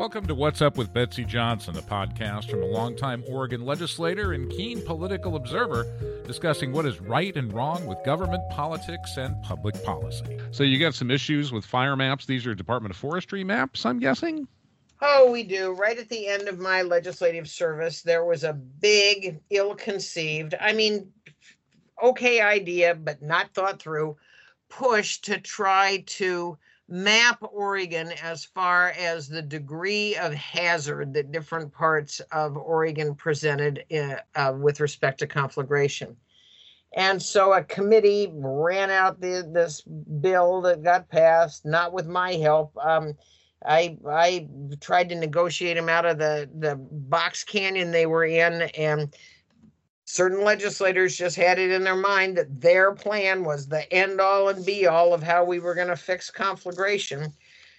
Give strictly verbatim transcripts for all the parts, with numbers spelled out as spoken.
Welcome to What's Up with Betsy Johnson, a podcast from a longtime Oregon legislator and keen political observer discussing what is right and wrong with government, politics, and public policy. So you got some issues with fire maps. These are Department of Forestry maps, I'm guessing? Oh, we do. Right at the end of my legislative service, there was a big, ill-conceived, I mean, okay idea, but not thought through, push to try to map Oregon as far as the degree of hazard that different parts of Oregon presented in, uh, with respect to conflagration. And so a committee ran out the, this bill that got passed, not with my help. Um, I I tried to negotiate them out of the, the box canyon they were in, and certain legislators just had it in their mind that their plan was the end all and be all of how we were going to fix conflagration.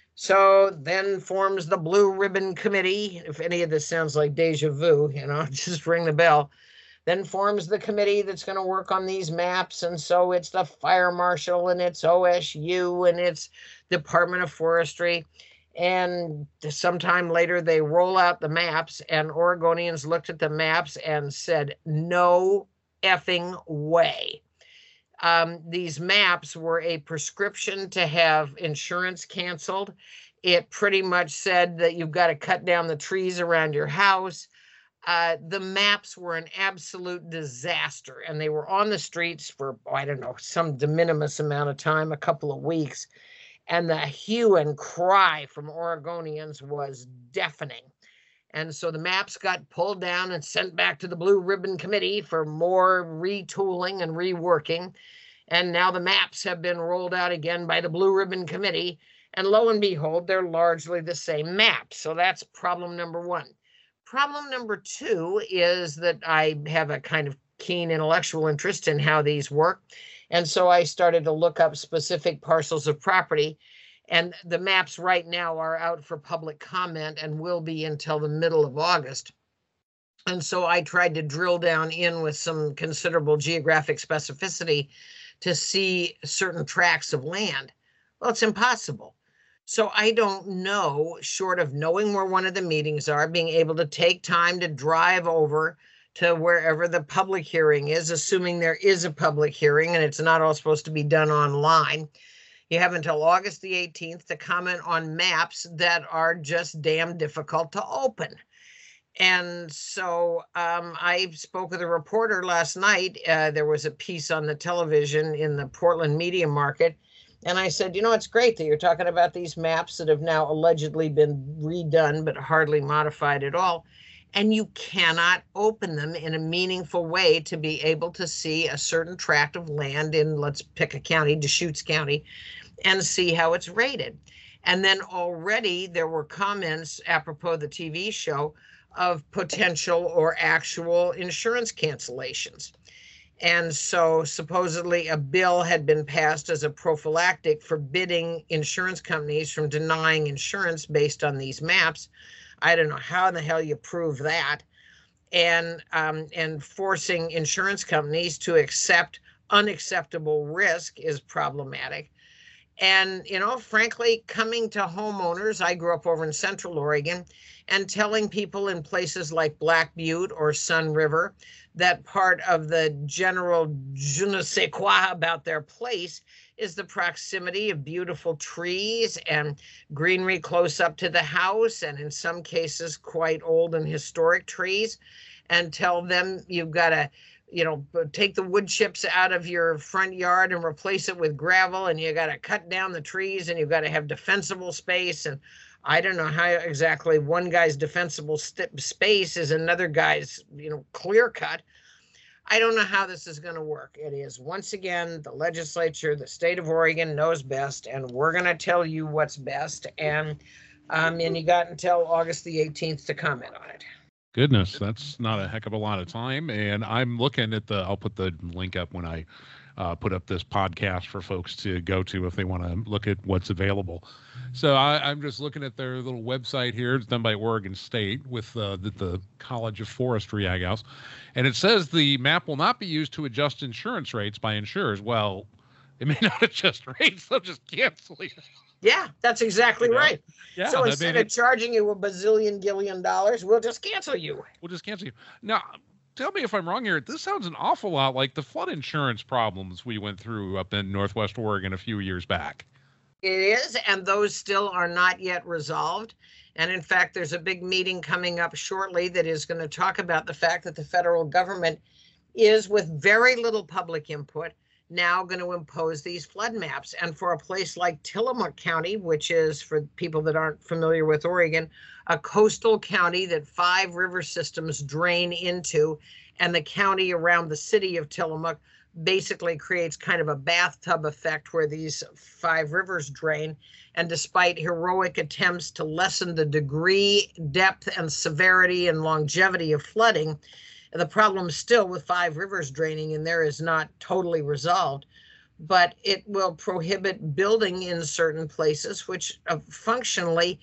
So then forms the Blue Ribbon Committee. If any of this sounds like deja vu, you know, just ring the bell. Then forms the committee that's going to work on these maps. And so it's the fire marshal and it's O S U and it's Department of Forestry. And sometime later, they roll out the maps, and Oregonians looked at the maps and said, no effing way. Um, these maps were a prescription to have insurance canceled. It pretty much said that you've got to cut down the trees around your house. Uh, the maps were an absolute disaster, and they were on the streets for, oh, I don't know, some de minimis amount of time, a couple of weeks. And the hue and cry from Oregonians was deafening. And so the maps got pulled down and sent back to the Blue Ribbon Committee for more retooling and reworking. And now the maps have been rolled out again by the Blue Ribbon Committee. And lo and behold, they're largely the same maps. So that's problem number one. Problem number two is that I have a kind of keen intellectual interest in how these work. And so I started to look up specific parcels of property, and the maps right now are out for public comment and will be until the middle of August. And so I tried to drill down in with some considerable geographic specificity to see certain tracts of land. Well, it's impossible. So I don't know, short of knowing where one of the meetings are, being able to take time to drive over to wherever the public hearing is, assuming there is a public hearing and it's not all supposed to be done online. You have until August the eighteenth to comment on maps that are just damn difficult to open. And so um, I spoke with a reporter last night. Uh, there was a piece on the television in the Portland media market. And I said, you know, it's great that you're talking about these maps that have now allegedly been redone, but hardly modified at all. And you cannot open them in a meaningful way to be able to see a certain tract of land in, let's pick a county, Deschutes County, and see how it's rated. And then already there were comments apropos the T V show of potential or actual insurance cancellations. And so supposedly a bill had been passed as a prophylactic forbidding insurance companies from denying insurance based on these maps. I don't know how in the hell you prove that. And um, and forcing insurance companies to accept unacceptable risk is problematic. And, you know, frankly, coming to homeowners, I grew up over in Central Oregon, and telling people in places like Black Butte or Sun River that part of the general je ne sais quoi about their place is the proximity of beautiful trees and greenery close up to the house, and in some cases quite old and historic trees, and tell them you've got to, you know, take the wood chips out of your front yard and replace it with gravel, and you got to cut down the trees, and you've got to have defensible space. And I don't know how exactly one guy's defensible st- space is another guy's, you know, clear cut. I don't know how this is going to work. It is, once again, the legislature, the state of Oregon knows best, and we're going to tell you what's best. And um, and you got until August the eighteenth to comment on it. Goodness, that's not a heck of a lot of time. And I'm looking at the, I'll put the link up when I uh, put up this podcast for folks to go to if they want to look at what's available. So I, I'm just looking at their little website here. It's done by Oregon State with uh, the, the College of Forestry, I guess. And it says the map will not be used to adjust insurance rates by insurers. Well, it may not adjust rates. They'll just cancel it. Yeah, that's exactly You know? right. Yeah, So I instead mean, of charging you a bazillion gillion dollars, we'll just cancel you. we'll just cancel you. Now, tell me if I'm wrong here. This sounds an awful lot like the flood insurance problems we went through up in Northwest Oregon a few years back. It is, and those still are not yet resolved. And in fact, there's a big meeting coming up shortly that is going to talk about the fact that the federal government is, with very little public input, now going to impose these flood maps. And for a place like Tillamook County, which is, for people that aren't familiar with Oregon, a coastal county that five river systems drain into, and the county around the city of Tillamook basically creates kind of a bathtub effect where these five rivers drain. And despite heroic attempts to lessen the degree, depth, and severity and longevity of flooding, the problem still with five rivers draining in there is not totally resolved. But it will prohibit building in certain places, which uh, functionally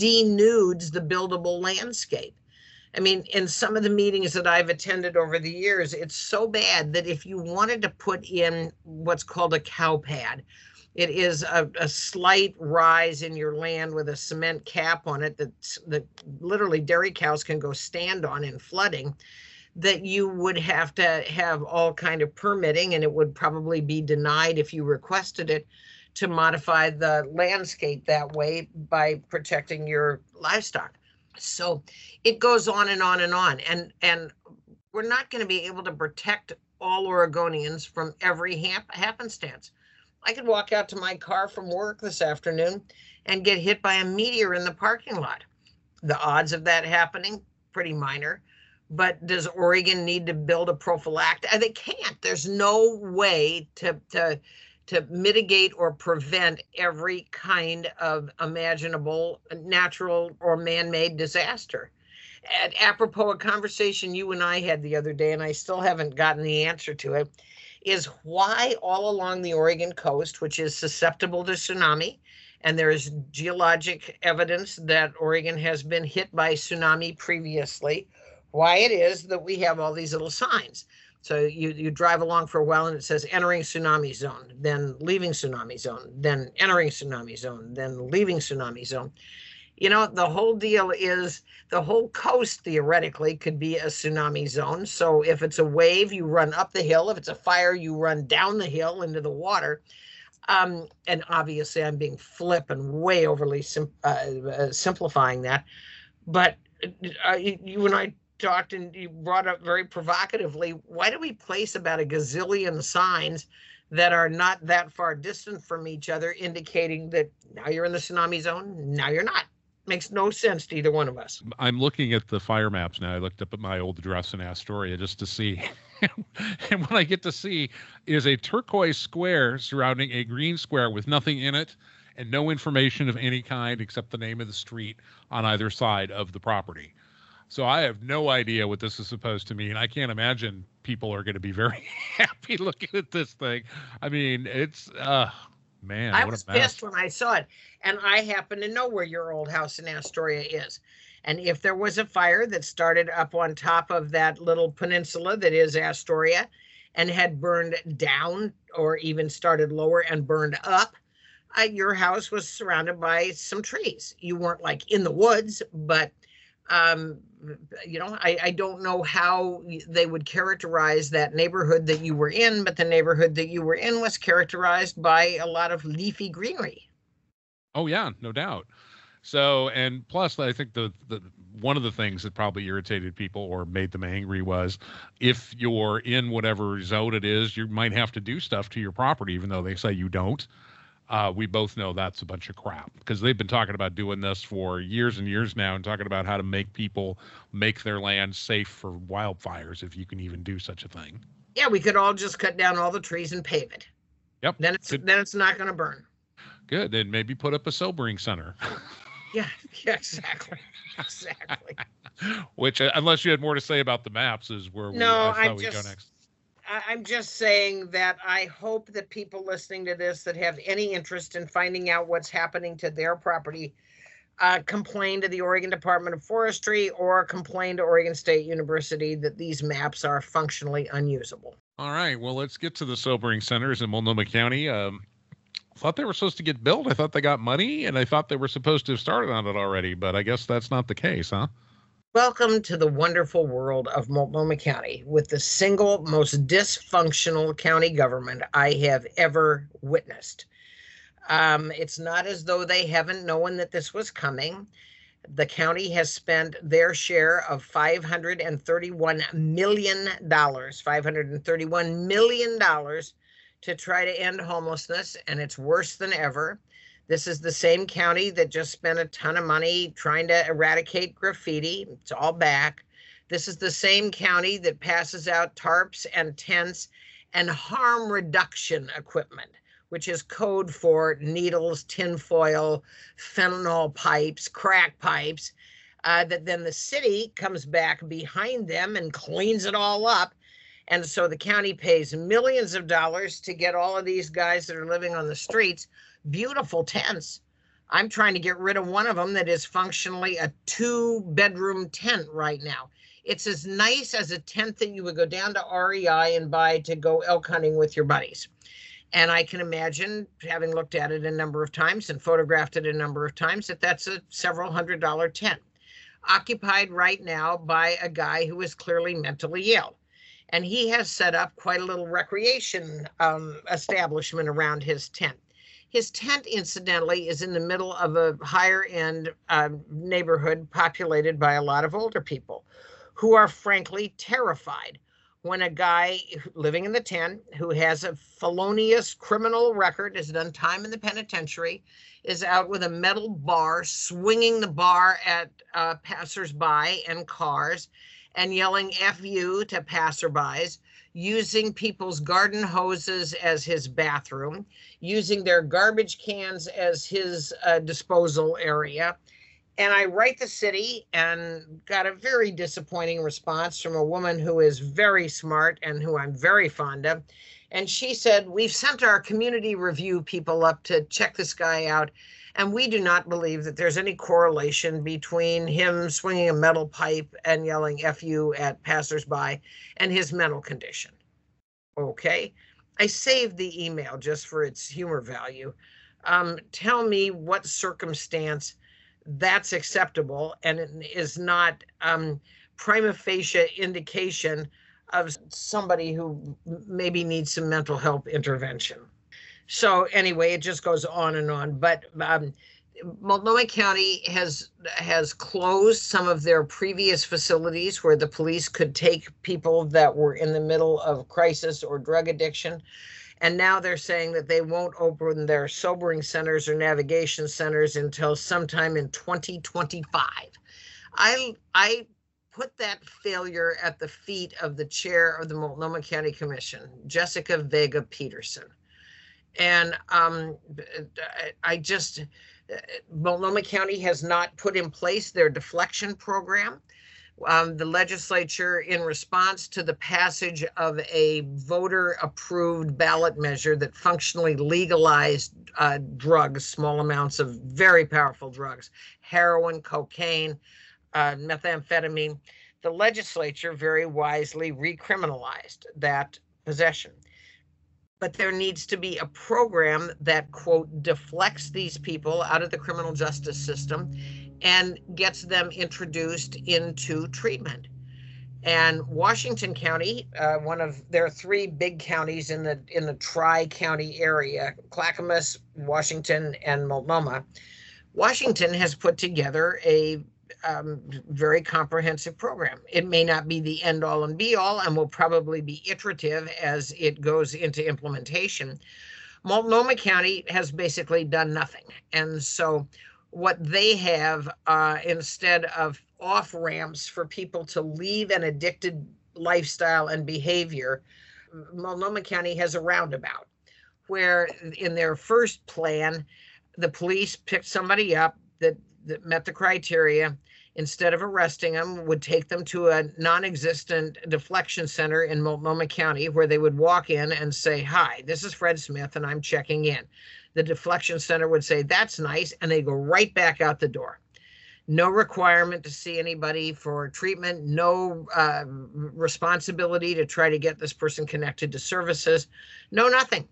denudes the buildable landscape. I mean, in some of the meetings that I've attended over the years, it's so bad that if you wanted to put in what's called a cow pad, it is a, a slight rise in your land with a cement cap on it that, that literally dairy cows can go stand on in flooding, that you would have to have all kind of permitting, and it would probably be denied if you requested it, to modify the landscape that way by protecting your livestock. So it goes on and on and on. And, and we're not going to be able to protect all Oregonians from every hap- happenstance. I could walk out to my car from work this afternoon and get hit by a meteor in the parking lot. The odds of that happening, pretty minor. But does Oregon need to build a prophylactic? They can't. There's no way to, to, to mitigate or prevent every kind of imaginable natural or man-made disaster. And apropos a conversation you and I had the other day, and I still haven't gotten the answer to it, is why all along the Oregon coast, which is susceptible to tsunami, and there is geologic evidence that Oregon has been hit by tsunami previously, why it is that we have all these little signs. So you, you drive along for a while and it says entering tsunami zone, then leaving tsunami zone, then entering tsunami zone, then leaving tsunami zone. You know, the whole deal is the whole coast theoretically could be a tsunami zone. So if it's a wave, you run up the hill. If it's a fire, you run down the hill into the water. Um, and obviously I'm being flip and way overly sim- uh, uh, simplifying that. But uh, you, you and I talked, and you brought up very provocatively, why do we place about a gazillion signs that are not that far distant from each other, indicating that now you're in the tsunami zone, now you're not? Makes no sense to either one of us. I'm looking at the fire maps now. I looked up at my old address in Astoria just to see. And what I get to see is a turquoise square surrounding a green square with nothing in it and no information of any kind except the name of the street on either side of the property. So I have no idea what this is supposed to mean. I can't imagine people are going to be very happy looking at this thing. I mean, it's, uh, man. I what was a mess. pissed when I saw it, and I happen to know where your old house in Astoria is. And if there was a fire that started up on top of that little peninsula that is Astoria and had burned down, or even started lower and burned up, uh, your house was surrounded by some trees. You weren't like in the woods, but um, you know, I, I don't know how they would characterize that neighborhood that you were in, but the neighborhood that you were in was characterized by a lot of leafy greenery. Oh yeah, no doubt. So, and plus, I think the, the one of the things that probably irritated people or made them angry was if you're in whatever zone it is, you might have to do stuff to your property, even though they say you don't. Uh, we both know that's a bunch of crap, because they've been talking about doing this for years and years now, and talking about how to make people make their land safe for wildfires, if you can even do such a thing. Yeah, we could all just cut down all the trees and pave it. Yep. Then it's Good. then it's not going to burn. Good. And maybe put up a sobering center. Yeah, yeah, exactly, exactly. Which, uh, unless you had more to say about the maps, is where we, No, I thought I'm we'd just, go next. I, I'm just saying that I hope that people listening to this that have any interest in finding out what's happening to their property, uh, complain to the Oregon Department of Forestry or complain to Oregon State University that these maps are functionally unusable. All right. Well, let's get to the sobering centers in Multnomah County. Um, thought they were supposed to get built. I thought they got money, and I thought they were supposed to have started on it already, but I guess that's not the case, huh? Welcome to the wonderful world of Multnomah County with the single most dysfunctional county government I have ever witnessed. Um, it's not as though they haven't known that this was coming. The county has spent their share of five hundred thirty-one million dollars, five hundred thirty-one million dollars to try to end homelessness, and it's worse than ever. This is the same county that just spent a ton of money trying to eradicate graffiti. It's all back. This is the same county that passes out tarps and tents and harm reduction equipment, which is code for needles, tinfoil, fentanyl pipes, crack pipes, uh, that then the city comes back behind them and cleans it all up. And so the county pays millions of dollars to get all of these guys that are living on the streets beautiful tents. I'm trying to get rid of one of them that is functionally a two-bedroom tent right now. It's as nice as a tent that you would go down to R E I and buy to go elk hunting with your buddies. And I can imagine, having looked at it a number of times and photographed it a number of times, that that's a several hundred dollar tent, occupied right now by a guy who is clearly mentally ill. And he has set up quite a little recreation um, establishment around his tent. His tent, incidentally, is in the middle of a higher end uh, neighborhood populated by a lot of older people who are frankly terrified when a guy living in the tent who has a felonious criminal record, has done time in the penitentiary, is out with a metal bar, swinging the bar at uh, passersby and cars and yelling F you to passerbys, using people's garden hoses as his bathroom, using their garbage cans as his uh, disposal area. And I write the city and got a very disappointing response from a woman who is very smart and who I'm very fond of. And she said, we've sent our community review people up to check this guy out, and we do not believe that there's any correlation between him swinging a metal pipe and yelling F you at passersby and his mental condition. Okay, I saved the email just for its humor value. Um, tell me what circumstance that's acceptable and it is not um, prima facie indication of somebody who maybe needs some mental health intervention. So anyway, it just goes on and on. But um, Multnomah County has has closed some of their previous facilities where the police could take people that were in the middle of crisis or drug addiction. And now they're saying that they won't open their sobering centers or navigation centers until sometime in twenty twenty-five. I, I put that failure at the feet of the chair of the Multnomah County Commission, Jessica Vega Peterson. And um, I just, Multnomah County has not put in place their deflection program. Um, the legislature, in response to the passage of a voter-approved ballot measure that functionally legalized uh, drugs, small amounts of very powerful drugs, heroin, cocaine, uh, methamphetamine, the legislature very wisely recriminalized that possession. But there needs to be a program that, quote, deflects these people out of the criminal justice system and gets them introduced into treatment. And Washington County, uh, one of there are three big counties in the in the tri-county area, Clackamas, Washington, and Multnomah. Washington has put together a um, very comprehensive program. It may not be the end all and be all and will probably be iterative as it goes into implementation. Multnomah County has basically done nothing. And so what they have, uh, instead of off ramps for people to leave an addicted lifestyle and behavior, Multnomah County has a roundabout where in their first plan, the police picked somebody up that, that met the criteria. Instead of arresting them, would take them to a non-existent deflection center in Multnomah County where they would walk in and say, hi, this is Fred Smith and I'm checking in. The deflection center would say, that's nice, and they go right back out the door. No requirement to see anybody for treatment, no uh, responsibility to try to get this person connected to services, no nothing.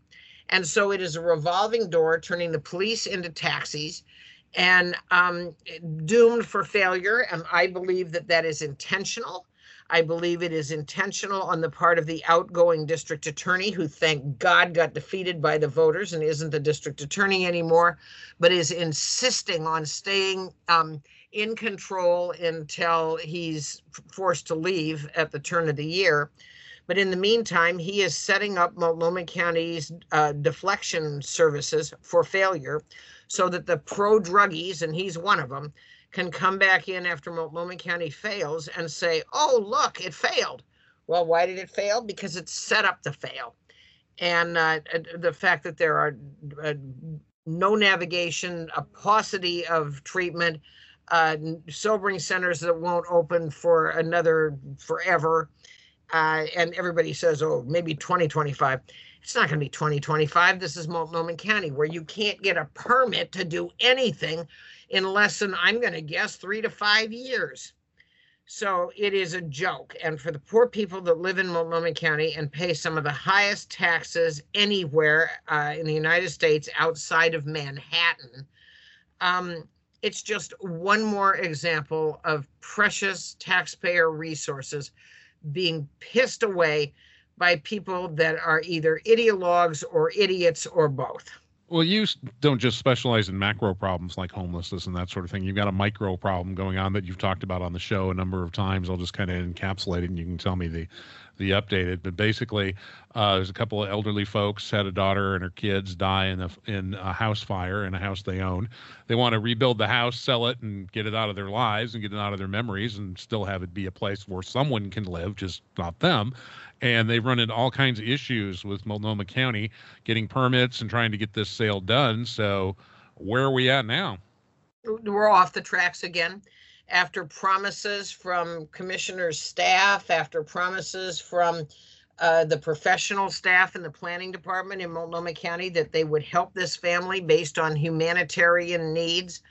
And so it is a revolving door, turning the police into taxis, and um, doomed for failure. And I believe that that is intentional. I believe it is intentional on the part of the outgoing district attorney, who, thank God, got defeated by the voters and isn't the district attorney anymore, but is insisting on staying um, in control until he's forced to leave at the turn of the year. But in the meantime, he is setting up Multnomah County's uh, deflection services for failure so that the pro-druggies, and he's one of them, can come back in after Multnomah County fails and say, oh, look, it failed. Well, why did it fail? Because it's set up to fail. And uh, the fact that there are uh, no navigation, a paucity of treatment, uh, sobering centers that won't open for another forever. Uh, and everybody says, oh, maybe twenty twenty-five. It's not going to be twenty twenty-five. This is Multnomah County, where you can't get a permit to do anything in less than, I'm going to guess, three to five years. So it is a joke. And for the poor people that live in Multnomah County and pay some of the highest taxes anywhere uh, in the United States outside of Manhattan, um, it's just one more example of precious taxpayer resources being pissed away by people that are either ideologues or idiots or both. Well, you don't just specialize in macro problems like homelessness and that sort of thing. You've got a micro problem going on that you've talked about on the show a number of times. I'll just kind of encapsulate it, and you can tell me the the updated. But basically, uh, there's a couple of elderly folks, had a daughter and her kids die in a, in a house fire in a house they own. They want to rebuild the house, sell it, and get it out of their lives and get it out of their memories and still have it be a place where someone can live, just not them. And they've run into all kinds of issues with Multnomah County getting permits and trying to get this sale done. So where are we at now? We're off the tracks again. After promises from commissioners' staff, after promises from uh, the professional staff in the planning department in Multnomah County that they would help this family based on humanitarian needs,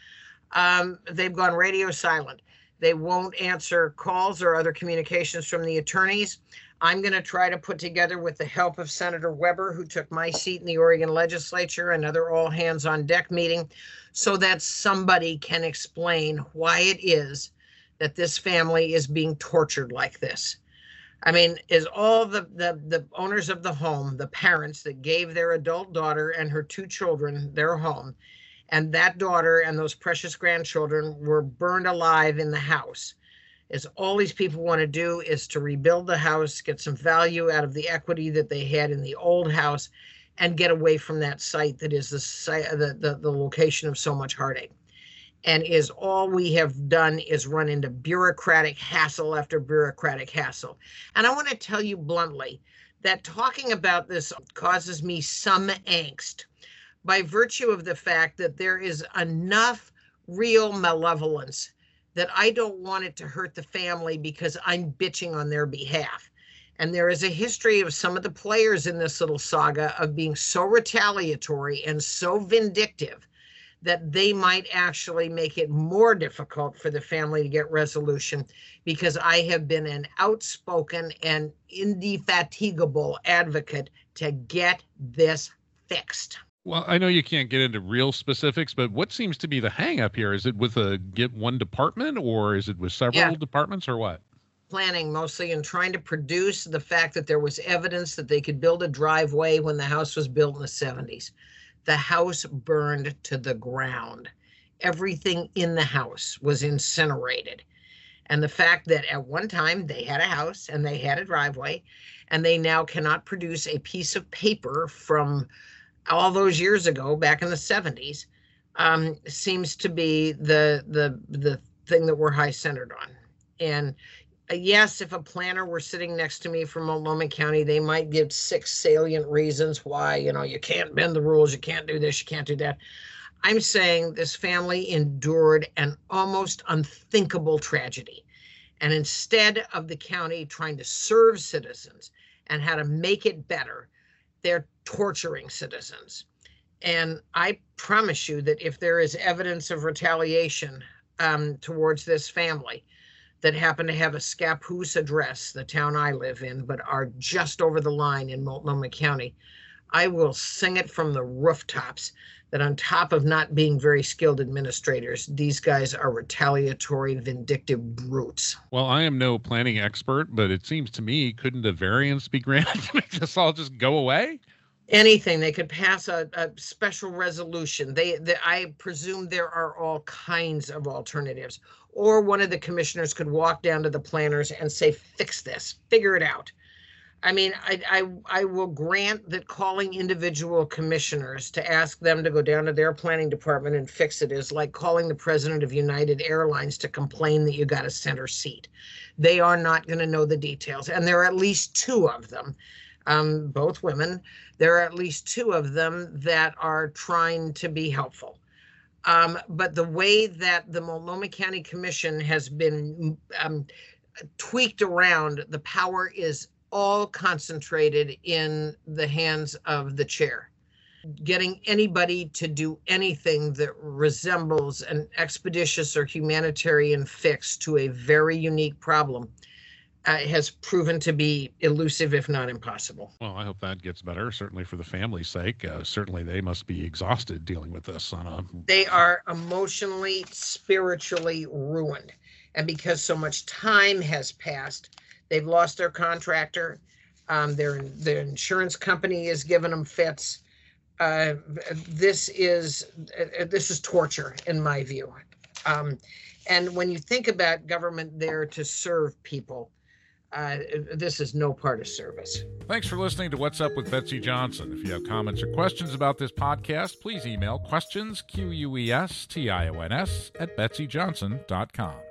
um, they've gone radio silent. They won't answer calls or other communications from the attorneys. I'm going to try to put together, with the help of Senator Weber, who took my seat in the Oregon legislature, another all hands on deck meeting so that somebody can explain why it is that this family is being tortured like this. I mean, is all the, the, the owners of the home, the parents that gave their adult daughter and her two children their home, and that daughter and those precious grandchildren were burned alive in the house, is all these people want to do is to rebuild the house, get some value out of the equity that they had in the old house, and get away from that site that is the site, the, the, the location of so much heartache. And is all we have done is run into bureaucratic hassle after bureaucratic hassle. And I want to tell you bluntly that talking about this causes me some angst by virtue of the fact that there is enough real malevolence that I don't want it to hurt the family because I'm bitching on their behalf. And there is a history of some of the players in this little saga of being so retaliatory and so vindictive that they might actually make it more difficult for the family to get resolution, because I have been an outspoken and indefatigable advocate to get this fixed. Well, I know you can't get into real specifics, but what seems to be the hang up here? Is it with a get one department, or is it with several yeah. departments, or what? Planning mostly, and trying to produce the fact that there was evidence that they could build a driveway when the house was built in the seventies. The house burned to the ground. Everything in the house was incinerated. And the fact that at one time they had a house and they had a driveway, and they now cannot produce a piece of paper from all those years ago, back in the seventies, um, seems to be the the the thing that we're high centered on. And uh, yes, if a planner were sitting next to me from Multnomah County, they might give six salient reasons why, you know, you can't bend the rules, you can't do this, you can't do that. I'm saying this family endured an almost unthinkable tragedy. And instead of the county trying to serve citizens and how to make it better, they're torturing citizens. And I promise you that if there is evidence of retaliation um, towards this family that happen to have a Scappoose address, the town I live in, but are just over the line in Multnomah County, I will sing it from the rooftops that on top of not being very skilled administrators, these guys are retaliatory, vindictive brutes. Well, I am no planning expert, but it seems to me, couldn't a variance be granted to make this all just go away? Anything. They could pass a, a special resolution. They, they, I presume there are all kinds of alternatives. Or one of the commissioners could walk down to the planners and say, fix this, figure it out. I mean, I, I, I will grant that calling individual commissioners to ask them to go down to their planning department and fix it is like calling the president of United Airlines to complain that you got a center seat. They are not going to know the details. And there are at least two of them, um, both women. There are at least two of them that are trying to be helpful. Um, but the way that the Multnomah County Commission has been um, tweaked around, the power is all concentrated in the hands of the chair. Getting anybody to do anything that resembles an expeditious or humanitarian fix to a very unique problem uh, has proven to be elusive, if not impossible. Well, I hope that gets better, certainly for the family's sake. Uh, certainly they must be exhausted dealing with this on a... They are emotionally, spiritually ruined. And because so much time has passed, they've lost their contractor. Um, their their insurance company is giving them fits. Uh, this is uh, this is torture, in my view. Um, and when you think about government there to serve people, uh, this is no part of service. Thanks for listening to What's Up with Betsy Johnson. If you have comments or questions about this podcast, please email questions, Q U E S T I O N S, at betsy johnson dot com.